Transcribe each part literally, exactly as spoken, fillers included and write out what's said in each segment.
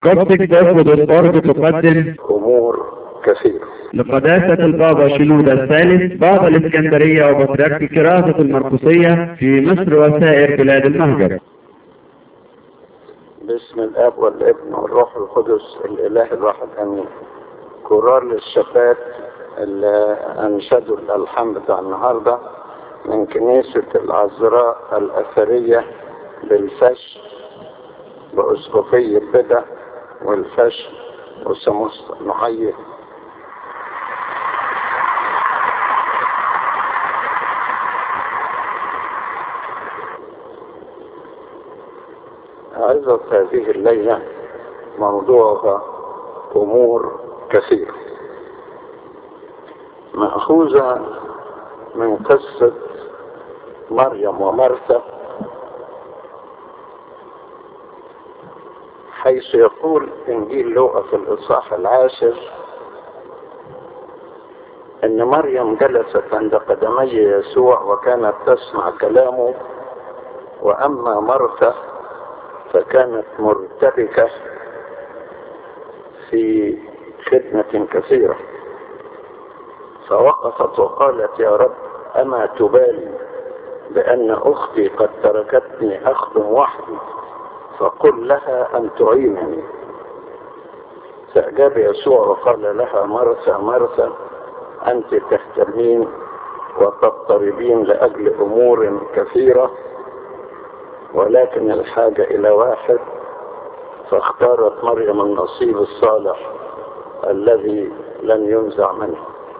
قصدك تاخد الأرض تقدم أمور كثيرة. لقداسة البابا شنودة الثالث بابا الإسكندرية وبطريرك كراسة المرقسية في مصر وسائر بلاد المهجر. باسم الاب والابن والروح القدس الاله الواحد امين. كورال للشباب اللي انشدوا الالحان بتاع النهارده من كنيسه العذراء الاثريه بالفش باسقفيه بدا والفش وسموس نحيي عظة هذه الليلة موضوعها أمور كثيرة مأخوذة من قصة مريم ومرثا، حيث يقول إنجيل لوقا في الإصحاح العاشر إن مريم جلست عند قدمي يسوع وكانت تسمع كلامه، وأما مرثا فكانت مرتبكة في خدمة كثيرة، فوقفت وقالت يا رب أما تبالي بأن أختي قد تركتني أخدم وحدي، فقل لها أن تعينني. فأجاب يسوع وقال لها مرثا مرثا أنت تهتمين وتضطربين لأجل أمور كثيرة، ولكن الحاجة إلى واحد، فاختارت مريم النصيب الصالح الذي لن ينزع منه.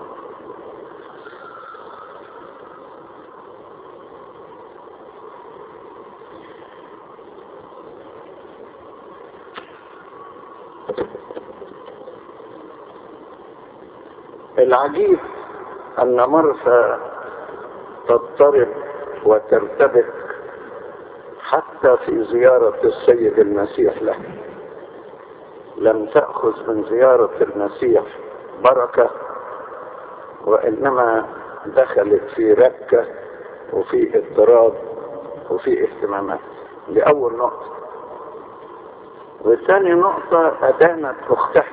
العجيب أن مرثا تضطرب وترتبك حتى في زيارة السيد المسيح له. لم تأخذ من زيارة المسيح بركة، وإنما دخلت في ركة وفي اضطراب وفي اهتمامات. دي أول نقطة. وثاني نقطة أدانت أختها،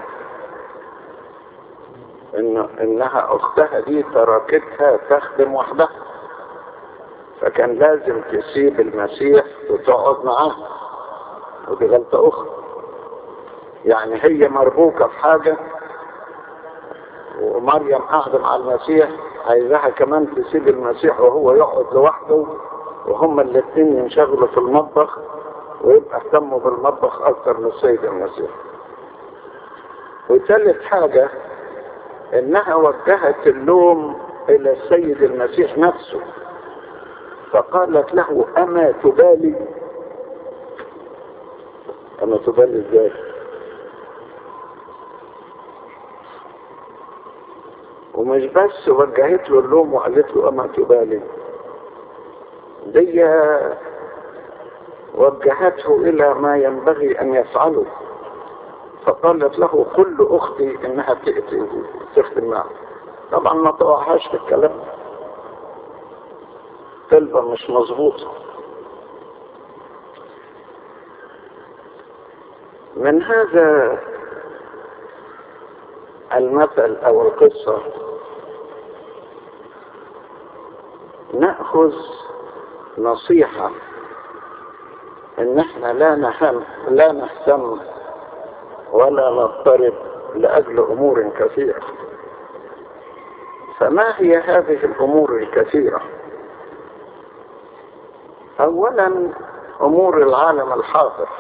إن إنها أختها دي تركتها تخدم وحدها، فكان لازم تسيب المسيح وتقعد معاه، ودي غلطة أخرى. يعني هي مربوكة في حاجة ومريم قاعدة مع المسيح، عايزاها كمان تسيب المسيح وهو يقعد لوحده، وهما الاثنين ينشغلوا في المطبخ ويبقى اهتموا بالمطبخ أكثر من السيد المسيح. وثالث حاجة إنها وجهت اللوم إلى السيد المسيح نفسه، فقالت له أما تبالي. أما تبالي إزاي؟ ومش بس وجهت له اللوم وقالت له أما تبالي، دي وجهته إلى ما ينبغي أن يفعله، فقالت له كل أختي إنها تأتي تخدم معه. طبعا ما توعهاش في الكلام، طلبة مش مظبوطة. من هذا المثل أو القصة نأخذ نصيحة إن احنا لا نهم لا نهتم ولا نضطرب لأجل أمور كثيرة. فما هي هذه الأمور الكثيرة؟ أولا أمور العالم الحاضر.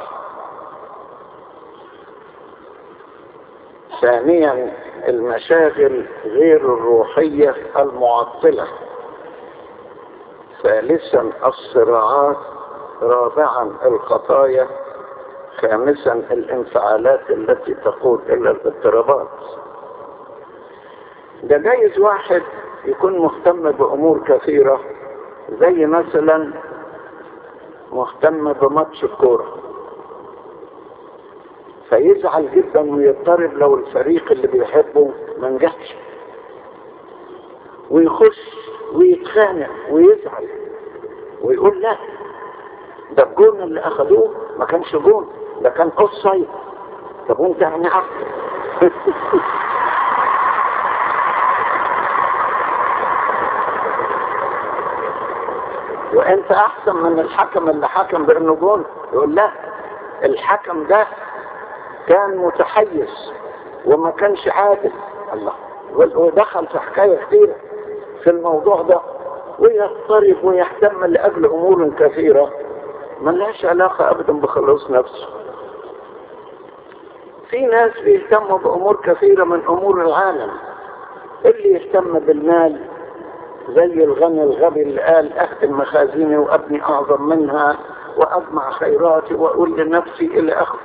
ثانيا المشاغل غير الروحية المعطلة. ثالثا الصراعات. رابعا الخطايا. خامسا الانفعالات التي تقود إلى الاضطرابات. ده جايز واحد يكون مهتم بأمور كثيرة، زي مثلا مهتم بماتش الكورة، فيزعل جدا ويضطرب لو الفريق اللي بيحبه ما نجحش، ويخش ويتخانق ويزعل ويقول لا ده الجون اللي اخدوه ما كانش جون، ده كان اوف سايد، طب وانت يعني احسن. وانت احسن من الحكم اللي حكم بانه جون. يقول لا، الحكم ده كان متحيز وما كانش عادل. الله، ودخل في حكاية كثيرة في الموضوع ده، ويضطرب ويهتم لأجل أمور كثيرة ما لهاش علاقة أبدا بخلاص نفسه. في ناس بيهتموا بأمور كثيرة من أمور العالم. اللي يهتم بالمال زي الغني الغبي اللي قال أختم مخازني وأبني أعظم منها وأجمع خيراتي وأقول لنفسي إلى آخره.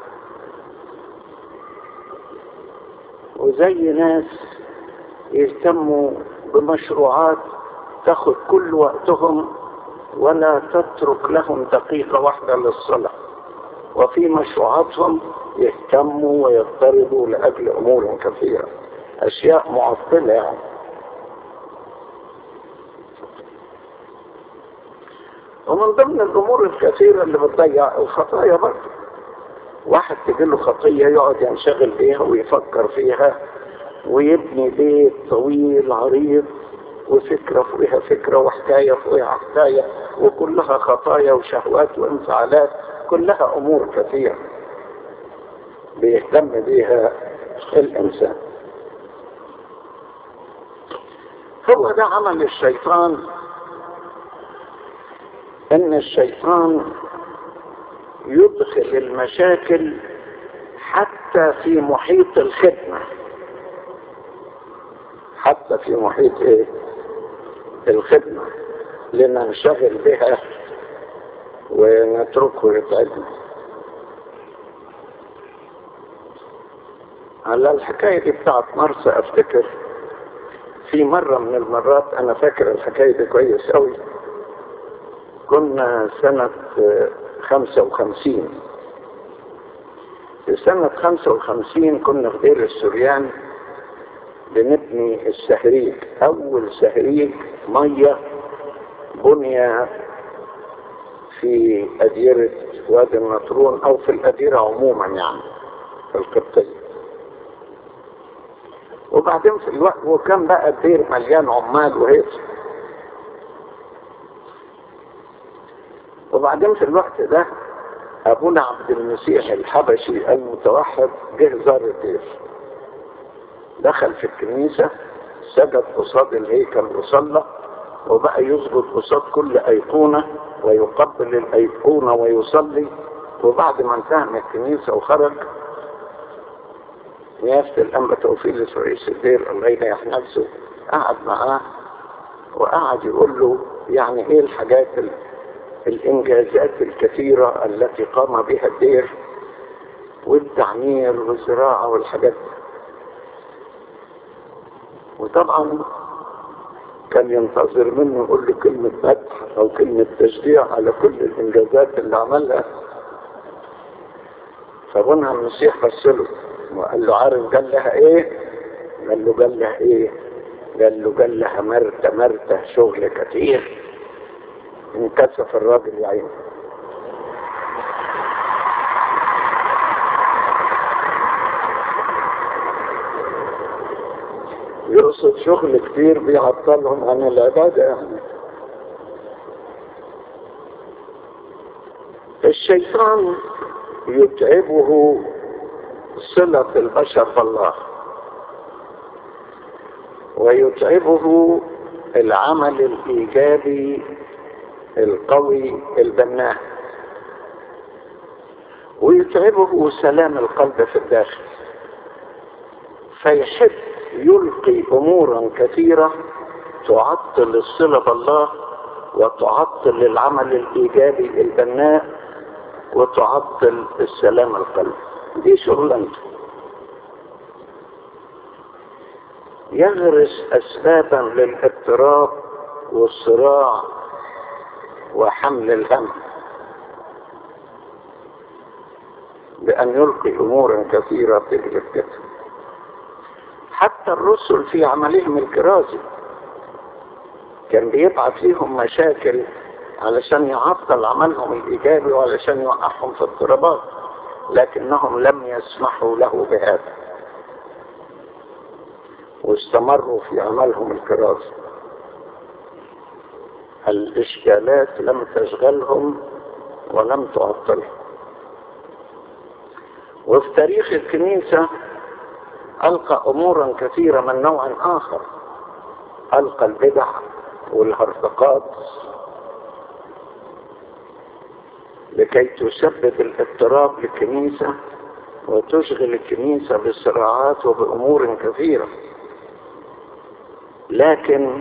وزي ناس يهتموا بمشروعات تاخد كل وقتهم ولا تترك لهم دقيقة واحدة للصلاة، وفي مشروعاتهم يهتموا ويضطربوا لأجل أمور كثيرة، أشياء معطلة يعني. ومن ضمن الأمور الكثيرة اللي بتضيع الخطايا برضه. واحد تجيله خطية يقعد ينشغل بيها ويفكر فيها ويبني بيت طويل عريض وفكرة فوقها فكرة وحكاية فوقها حكاية، وكلها خطايا وشهوات وانفعالات، كلها أمور كثيرة بيهتم بيها الإنسان. هو ده عمل الشيطان، إن الشيطان يدخل المشاكل حتى في محيط الخدمة، حتى في محيط ايه الخدمة، لننشغل بها ونتركه يتعبنا. على الحكاية دي بتاعت مرسى افتكر في مرة من المرات، انا فاكر الحكاية دي كويس قوي. كنا سنة خمسة وخمسين، في سنة خمسة وخمسين كنا في دير السريان بنبني السهريج، أول سهريج مية بني في أديرة وادي النطرون أو في الأديرة عموما يعني في القبطية. وبعدين في الوقت وكان بقى الدير مليان عمال وهيك. وبعدين في الوقت ده أبونا عبد المسيح الحبشي المتوحد جه زار الدير، دخل في الكنيسة، سجد قصاد الهيكل وصلى، وبقى يسجد قصاد كل أيقونة ويقبل الأيقونة ويصلي. وبعد ما انتهى من الكنيسة وخرج، نيافة الأنبا توفيق رئيس الدير الله يريح نفسه قعد معاه وقعد يقول له يعني ايه الحاجات الإنجازات الكثيرة التي قام بها الدير والتعمير والزراعة والحاجات دي. وطبعا كان ينتظر منه يقول له كلمة مدح أو كلمة تشجيع على كل الإنجازات اللي عملها. فابونا المسيح بصله وقال له عارف قال لها ايه؟ قال له قال لها ايه؟ قال له قال لها مرتة مرتة شغل كتير. انكسف الراجل يا عيني. يقصد شغل كتير بيعطلهم عن العبادة يعني. الشيطان يتعبه صلة البشر بالله، ويتعبه العمل الإيجابي القوي البناء، ويتعبه سلام القلب في الداخل، فيحب يلقي أمورا كثيرة تعطل الصلة بالله وتعطل العمل الإيجابي البناء وتعطل السلام القلب. دي شغلانته. يغرس أسبابا للاضطراب والصراع وحمل الهم بأن يلقي أمورا كثيرة تجلب كده. حتى الرسل في عملهم الكرازي كان بيبعث لهم مشاكل علشان يعطل عملهم الإيجابي وعلشان يوقعهم في اضطرابات. لكنهم لم يسمحوا له بهذا واستمروا في عملهم الكراسي. الإشكالات لم تشغلهم ولم تعطلهم. وفي تاريخ الكنيسة ألقى أمورا كثيرة من نوع آخر، ألقى البدع والهرطقات لكي تسبب الاضطراب للكنيسة وتشغل الكنيسة بصراعات وبأمور كثيرة. لكن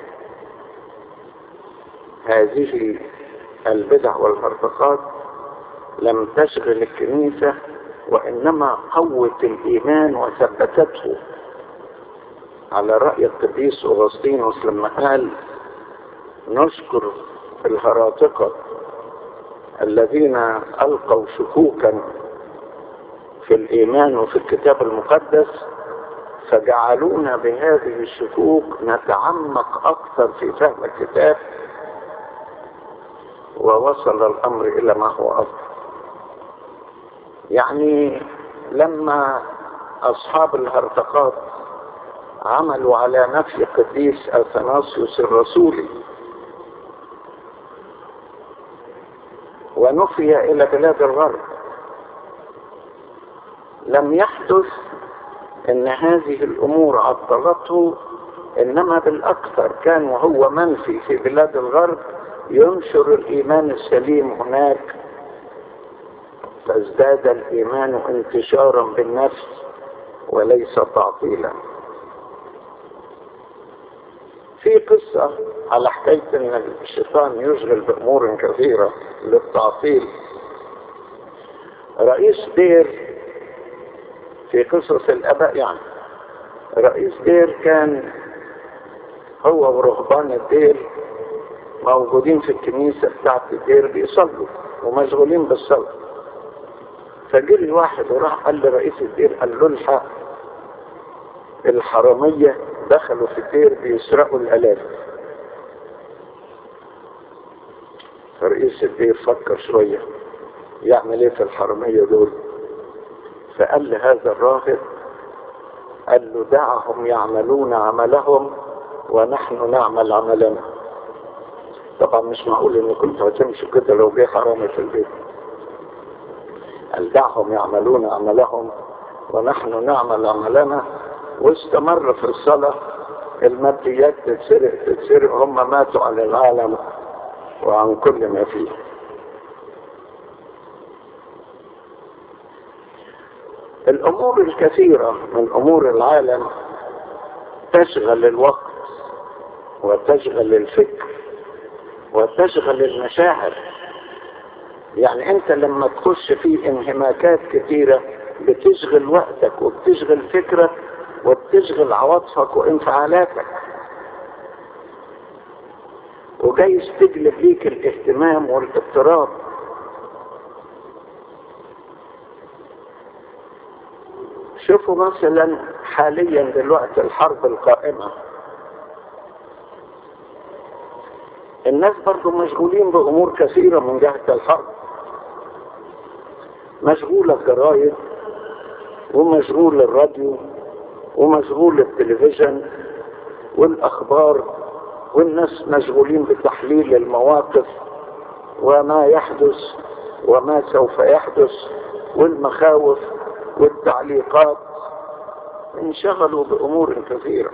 هذه البدع والهرطقات لم تشغل الكنيسة، وإنما قوت الإيمان وثبتته، على رأي القديس أغسطينوس لما قال: نشكر الهراطقة الذين ألقوا شكوكا في الإيمان وفي الكتاب المقدس، فجعلونا بهذه الشكوك نتعمق أكثر في فهم الكتاب، ووصل الأمر إلى ما هو أفضل. يعني لما أصحاب الهرطقات عملوا على نفي قديس أثناسيوس الرسولي ونفي إلى بلاد الغرب، لم يحدث ان هذه الامور عطلته، انما بالاكثر كان وهو منفي في بلاد الغرب ينشر الايمان السليم هناك، فازداد الايمان انتشارا بالنفس وليس تعطيلا. في قصة على حكاية ان الشيطان يشغل بامور كثيرة للتعطيل. رئيس دير في قصص الآباء، يعني رئيس دير كان هو ورهبان الدير موجودين في الكنيسة بتاعت الدير بيصلوا ومشغولين بالصلاة، فجري واحد وراح قال لرئيس الدير، قال له: الحق الحرامية دخلوا في الدير بيسرقوا الآلاف. فرئيس الدير فكر شوية يعمل ايه في الحرامية دول، فقال لهذا الراهب، قال له: دعهم يعملون عملهم ونحن نعمل عملنا. طبعا مش معقول ان كنت هتمشي كده لو جه حرامي في البيت. قال: دعهم يعملون عملهم ونحن نعمل عملنا، واستمر في الصلاة. الماديات تتسرق تتسرق، هم ماتوا عن العالم وعن كل ما فيه. الأمور الكثيرة من أمور العالم تشغل الوقت وتشغل الفكر وتشغل المشاعر. يعني أنت لما تخش في انهماكات كثيرة بتشغل وقتك وبتشغل فكرك وبتشغل عواطفك وانفعالاتك، وجايز تجلب ليك الاهتمام والاضطراب. شوفوا مثلا حاليا دلوقتي الحرب القائمة، الناس برضو مشغولين بأمور كثيرة من جهة الحرب، مشغول الجرايد ومشغول الراديو ومشغول التلفزيون والأخبار، والناس مشغولين بتحليل المواقف وما يحدث وما سوف يحدث والمخاوف والتعليقات، انشغلوا بأمور كثيرة.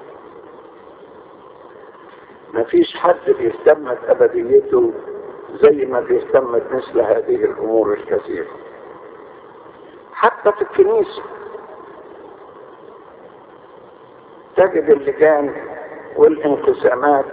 ما فيش حد بيهتم بأبديته زي ما بيهتم بمثل هذه الأمور الكثيرة. حتى في الكنيسة تجد اللجان والانقسامات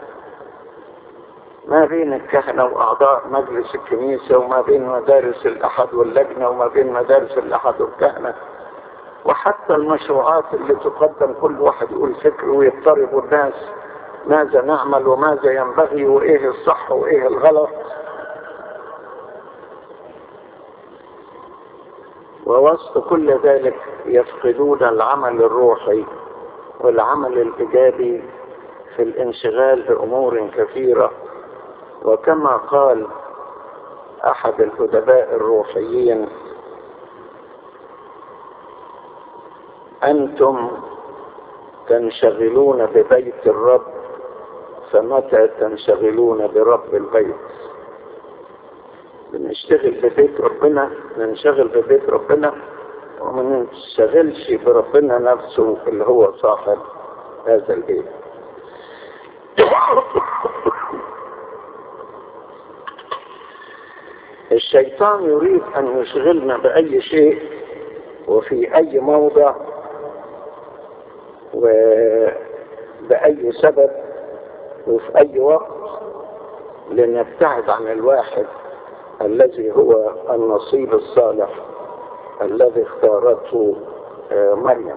ما بين الكهنة وأعضاء مجلس الكنيسة، وما بين مدارس الأحد واللجنة، وما بين مدارس الأحد والكهنة، وحتى المشروعات اللي تقدم كل واحد يقول فكره ويضطرب الناس ماذا نعمل وماذا ينبغي وإيه الصح وإيه الغلط. ووسط كل ذلك يفقدون العمل الروحي والعمل الإيجابي في الانشغال بأمور كثيرة. وكما قال أحد الأدباء الروحيين أنتم تنشغلون ببيت الرب فمتى تنشغلون برب البيت؟ بنشتغل ببيت ربنا، ننشغل ببيت ربنا وما ننشغلش بربنا نفسه اللي هو صاحب هذا البيت. الشيطان يريد أن يشغلنا بأي شيء وفي أي موضع وبأي سبب وفي أي وقت لنبتعد عن الواحد الذي هو النصيب الصالح الذي اختارته مريم.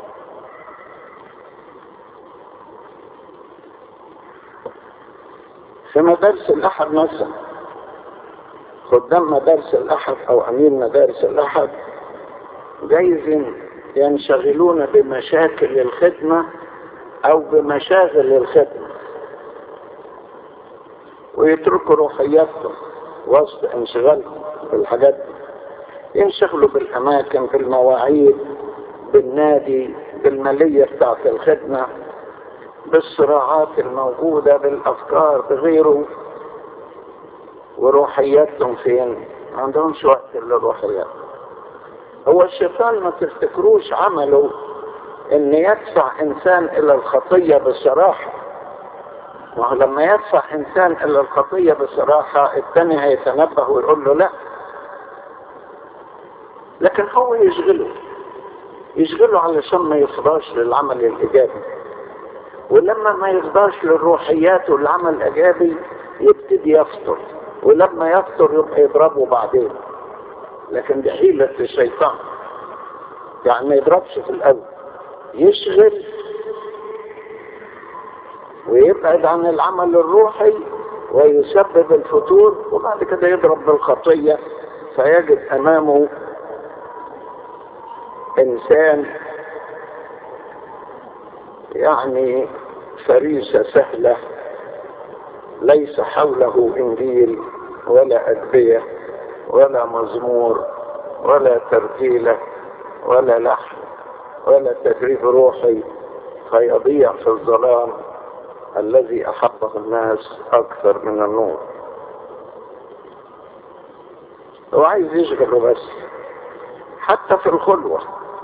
في مدارس الأحد مثلا، خدام مدارس الأحد أو أمير مدارس الأحد جايز ينشغلون بمشاكل الخدمة أو بمشاغل الخدمة ويتركوا روحياتهم وسط انشغالهم بالحاجات دي. ينشغلوا بالأماكن، بالمواعيد، بالنادي، بالمالية بتاعت الخدمة، بالصراعات الموجودة، بالأفكار، بغيره. وروحياتهم فين؟ ما عندهمش وقت للروحيات. هو الشيطان ما تفتكروش عمله ان يدفع انسان الى الخطية بصراحة، ولما يدفع انسان الى الخطية بصراحة الثاني هيتنبه ويقول له لا، لكن هو يشغله يشغله علشان ما يفضاش للعمل الايجابي، ولما ما يفضاش للروحيات والعمل الايجابي يبتدي يفطر، ولما يفطر يبقى يضربه بعدين. لكن دي حيلة الشيطان، يعني ما يضربش في الاول، يشغل ويبعد عن العمل الروحي ويسبب الفتور، وبعد كده يضرب بالخطية فيجد امامه انسان يعني فريسة سهلة ليس حوله انجيل ولا ادبية ولا مزمور ولا ترتيلة ولا لحن ولا تدريب روحي، فيضيع في الظلام الذي احبه الناس اكثر من النور. هو عايز يشغله بس. حتى في الخلوة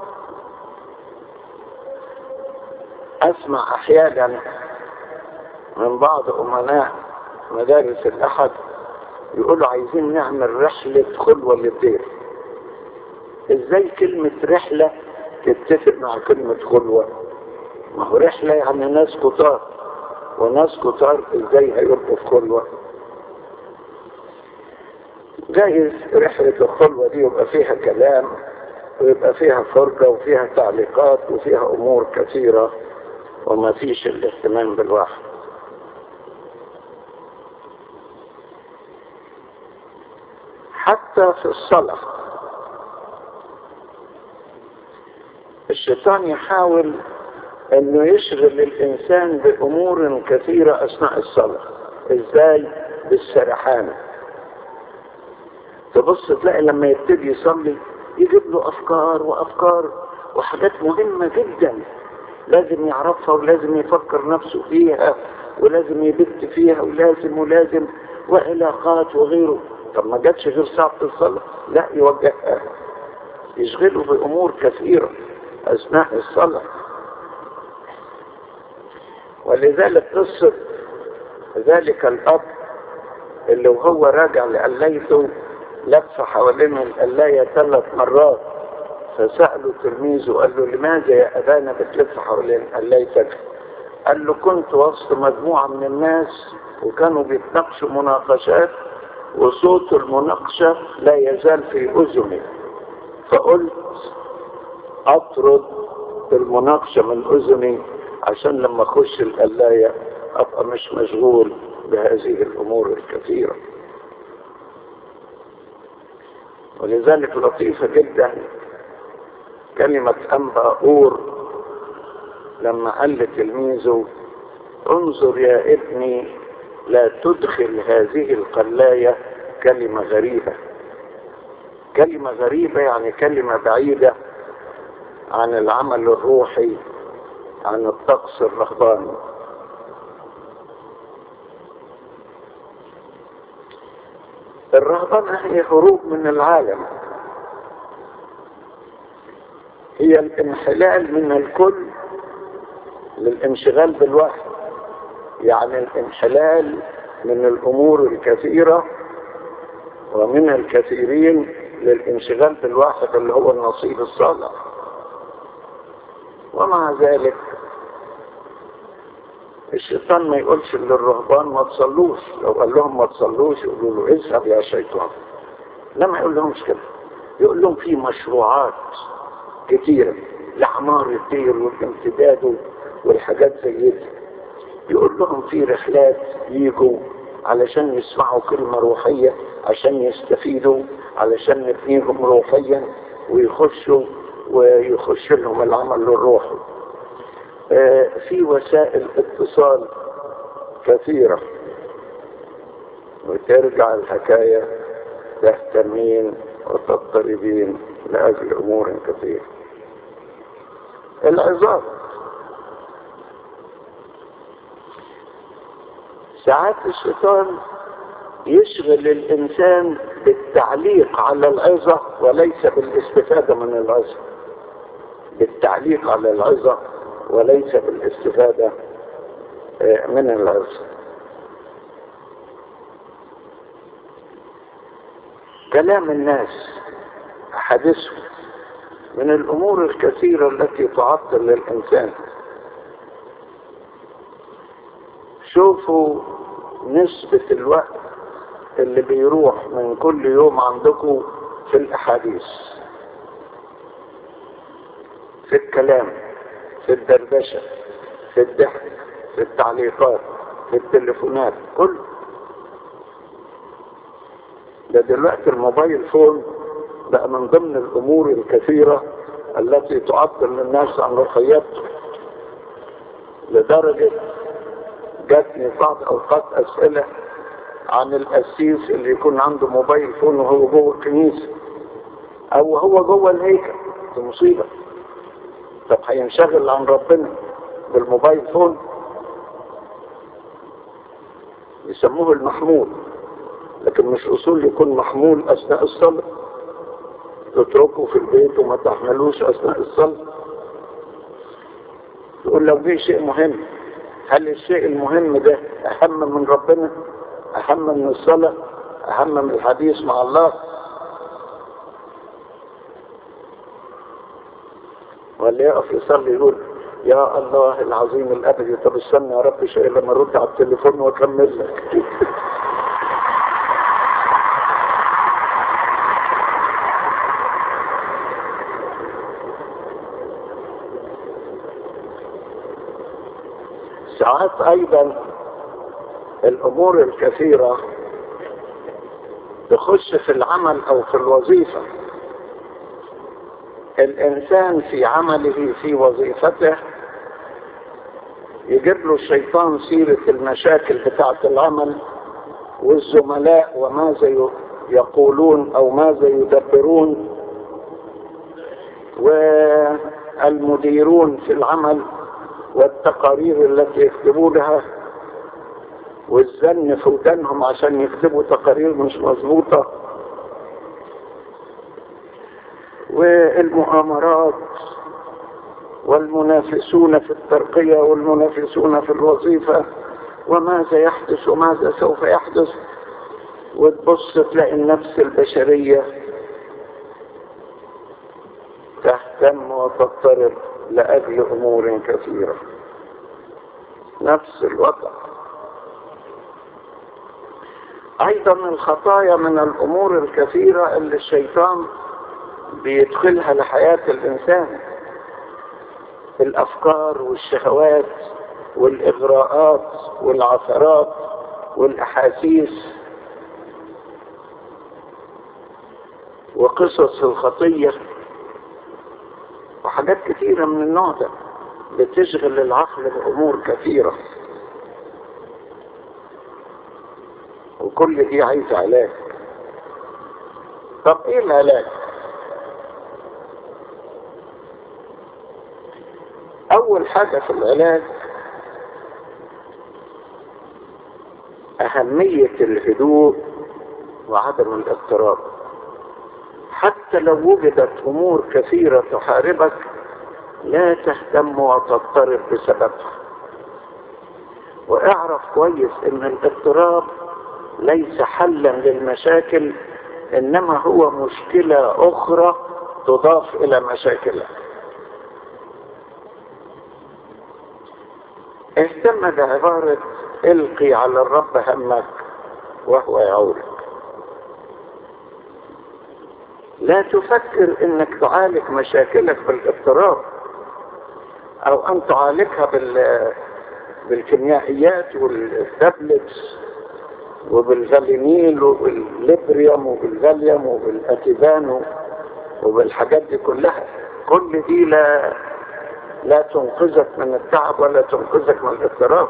اسمع احيانا من بعض امناء مدارس الاحد يقولوا عايزين نعمل رحلة خلوة للدير. ازاي كلمة رحلة تتفق مع كلمة خلوة؟ ما هو رحلة يعني ناس كتار، وناس كتار ازاي هيبقوا في خلوة؟ جايز رحلة الخلوة دي يبقى فيها كلام ويبقى فيها فرقة وفيها تعليقات وفيها امور كثيرة وما فيش الاهتمام بالواحد. حتى في الصلاة الشيطان يحاول انه يشغل الانسان بامور كثيرة اثناء الصلاة. ازاي؟ بالسرحان. تبص تلاقي لما يبتدي يصلي يجيب له افكار وافكار وحاجات مهمة جدا لازم يعرفها ولازم يفكر نفسه فيها ولازم يبت فيها ولازم ولازم وعلاقات وغيره. طب ما جاتش غير ساعة الصلاة؟ لا، يوجهها، يشغله بامور كثيرة اثناء الصلاة. ولذلك قصة ذلك الاب اللي وهو راجع لقلايته لف حوالين القلاية ثلاث مرات، فسأله تلميذه قال له لماذا يا ابانا بتلف حوالين قلايتك؟ قال له كنت وسط مجموعة من الناس وكانوا بيتناقشوا مناقشات وصوت المناقشة لا يزال في اذني، فقلت اطرد المناقشة من اذني عشان لما اخش القلاية ابقى مش مشغول بهذه الامور الكثيرة. ولذلك لطيفة جدا كلمة أنبا أور لما قال لتلميذه انظر يا ابني لا تدخل هذه القلاية كلمة غريبة. كلمة غريبة يعني كلمة بعيدة عن العمل الروحي، عن الطقس الرهباني. الرهبنة هي هروب من العالم، هي الانحلال من الكل للانشغال بالواحد، يعني الانحلال من الامور الكثيرة ومن الكثيرين للانشغال بالواحد اللي هو النصيب الصالح. ومع ذلك الشيطان ما يقولش للرهبان ما تصلوش، لو قال لهم ما تصلوش يقولوا له اذهب يا شيطان. لما يقول لهمش كده، يقول لهم في مشروعات كتيرة لعمار الدير والامتداد والحاجات زي دي. يقول لهم في رحلات يجوا علشان يسمعوا كلمة روحية، عشان يستفيدوا، علشان نبنيهم روحيا ويخشوا ويخش لهم العمل الروحي. آه في وسائل اتصال كثيرة، وترجع الحكاية تهتمين وتضطربين لأجل أمور كثيرة. العظات، ساعات الشيطان يشغل الإنسان بالتعليق على العظة وليس بالاستفادة من العظة، بالتعليق على العظة وليس بالاستفادة من العظة. كلام الناس، أحاديثهم، من الأمور الكثيرة التي تعطل الإنسان. شوفوا نسبة الوقت اللي بيروح من كل يوم عندكم في الأحاديث، في الكلام، في الدردشة، في الضحك، في التعليقات، في التليفونات، كله. ده دلوقتي الموبايل فون بقى من ضمن الأمور الكثيرة التي تعطل الناس عن روحياتهم، لدرجة جاتني بعض أوقات أسئلة عن القسيس اللي يكون عنده موبايل فون وهو جوه الكنيسة أو هو جوه الهيكل. دي مصيبة. طب هينشغل عن ربنا بالموبايل فون؟ يسموه المحمول، لكن مش أصول يكون محمول أثناء الصلاة، تتركه في البيت وما تحملوش أثناء الصلاة. تقول لو في شيء مهم، هل الشيء المهم ده أهم من ربنا؟ أهم من الصلاة؟ أهم من الحديث مع الله؟ ولا يقف يصلي يقول يا الله العظيم الأبدي، طب استنى يا رب شيء لما أرد على التليفون وأكمل لك. ساعات أيضا الأمور الكثيرة تخش في العمل أو في الوظيفة. الإنسان في عمله في وظيفته يجيب له الشيطان سيرة المشاكل بتاعة العمل والزملاء وماذا يقولون أو ماذا يدبرون، والمديرون في العمل والتقارير التي يكتبونها، والزن في ودانهم عشان يكتبوا تقارير مش مظبوطة، والمؤامرات، والمنافسون في الترقية والمنافسون في الوظيفة، وماذا يحدث وماذا سوف يحدث. وتبص تلاقي النفس البشرية تهتم وتضطرب لأجل أمور كثيرة. نفس الوضع. أيضا الخطايا من الأمور الكثيرة اللي الشيطان بيدخلها لحياة الإنسان، الأفكار والشهوات والإغراءات والعثرات والأحاسيس وقصص الخطية وحاجات كثيرة من النوع ده بتشغل العقل بأمور كثيرة، وكل دي عايزة علاج. طب ايه العلاج؟ أول حاجة في العلاج أهمية الهدوء وعدم الاضطراب. حتى لو وجدت أمور كثيرة تحاربك لا تهتم وتضطرب بسببها، واعرف كويس ان الاضطراب ليس حلا للمشاكل، انما هو مشكلة اخرى تضاف الى مشاكلها. اهتم بعبارة القي على الرب همك وهو يعولك. لا تفكر انك تعالج مشاكلك بالاضطراب او ان تعالجها بال بالكيميائيات والتابلتس وبالفالينيل وبالليبريوم وبالفاليوم وبالاتيبان وبالحاجات دي كلها. كل دي لا لا تنقذك من التعب ولا تنقذك من الاضطراب.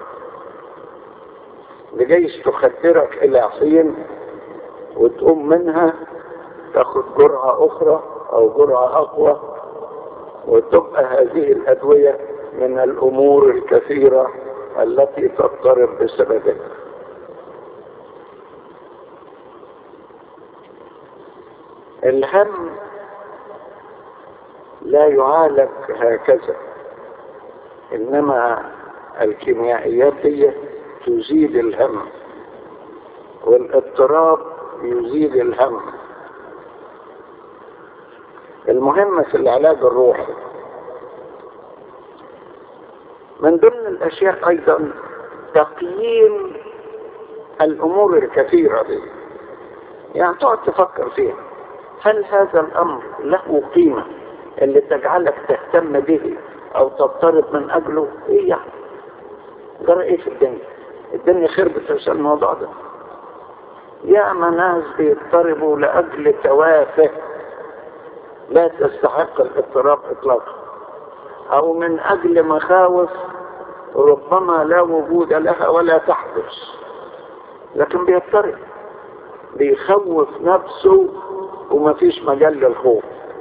لجيش تخدرك الى حين وتقوم منها تاخد جرعة اخرى او جرعة اقوى، وتبقى هذه الادوية من الامور الكثيرة التي تضطرب بسببها. الهم لا يعالج هكذا، انما الكيميائيات هي تزيد الهم، والاضطراب يزيد الهم. المهم في العلاج الروحي من ضمن الاشياء ايضا تقييم الامور الكثيرة دي، يعني تقعد تفكر فيها، هل هذا الامر له قيمة اللي تجعلك تهتم به او تضطرب من اجله؟ ايه يعني جرى ايه في الدنيا؟ الدنيا خربت عشان الموضوع ده. ياما ناس بيضطربوا لاجل توافه لا تستحق الاضطراب اطلاقا، او من اجل مخاوف ربما لا وجود لها ولا تحدث، لكن بيضطرب بيخوف نفسه وما فيش مجال للخوف.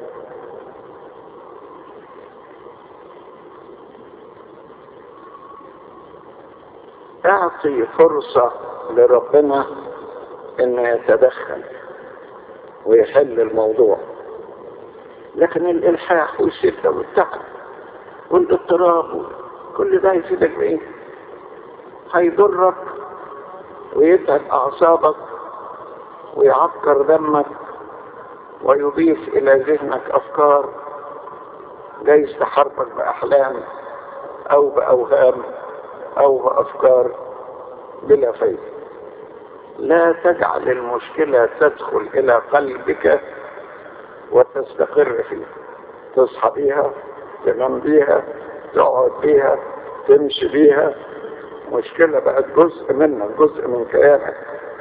اعطي فرصة لربنا انه يتدخل ويحل الموضوع، لكن الالحاح والشدة والتعب والاضطراب كل ده يفيدك بايه؟ هيضرك ويتعب اعصابك ويعكر دمك ويضيف الى ذهنك افكار جايز تحاربك باحلام او باوهام او بافكار بلا فايدة. لا تجعل المشكلة تدخل الى قلبك وتستقر فيه، تصحى بيها، تنام بيها، تقعد بيها، تمشي بيها. مشكلة بقت جزء منك، جزء من كيانك.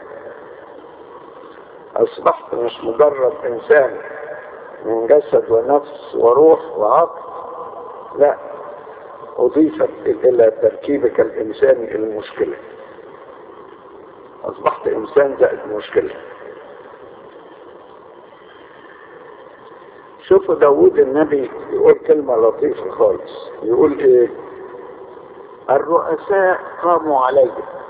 اصبحت مش مجرد انسان من جسد ونفس وروح وعقل، لا، اضيفت الى تركيبك الانساني المشكلة. اصبحت انسان زائد مشكلة. شوفوا داود النبي يقول كلمة لطيفة خالص، يقول ايه؟ الرؤساء قاموا علي،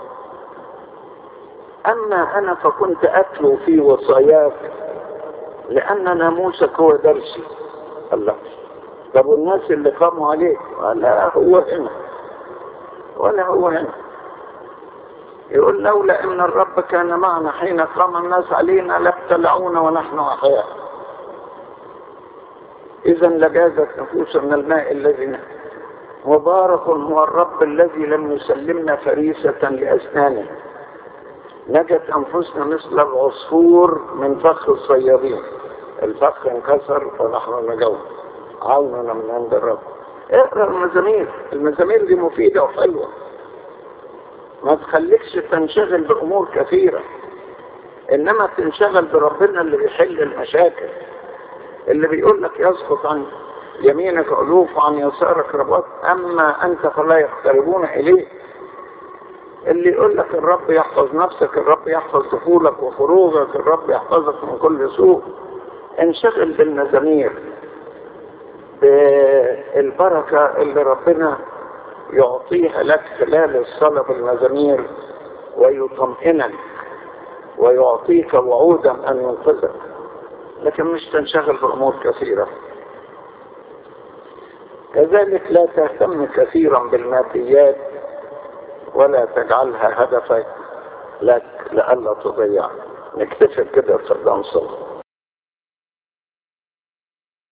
اما انا فكنت اتلو في وصاياك لان ناموسك هو درسي. الله، طب الناس اللي قاموا عليك؟ لا هو هنا ولا هو هنا. يقول لولا ان الرب كان معنا حين قام الناس علينا لابتلعونا ونحن احياء، اذا لجازت نفوسنا الماء الذي نحن. مبارك هو الرب الذي لم يسلمنا فريسة لأسنانه، نجت أنفسنا مثل العصفور من فخ الصيادين. الفخ انكسر ونحن نجوم، عوننا من عند الرب. اقرأ المزامير، المزامير دي مفيدة وحلوة. ما تخليكش تنشغل بأمور كثيرة، إنما تنشغل بربنا اللي بيحل المشاكل، اللي بيقول لك يسقط عن يمينك ألوف وعن يسارك رباط، أما أنت فلا يقتربون إليه. اللي يقول لك الرب يحفظ نفسك، الرب يحفظ دخولك وخروجك، الرب يحفظك من كل سوء. انشغل بالمزامير، البركة اللي ربنا يعطيها لك خلال الصلاة بالمزامير ويطمئنك ويعطيك وعودا أن ينقذك، لكن مش تنشغل بأمور كثيرة. كذلك لا تهتم كثيرا بالماديات ولا تجعلها هدفك لك لئلا تضيع. نكتفي كده في الصلاة.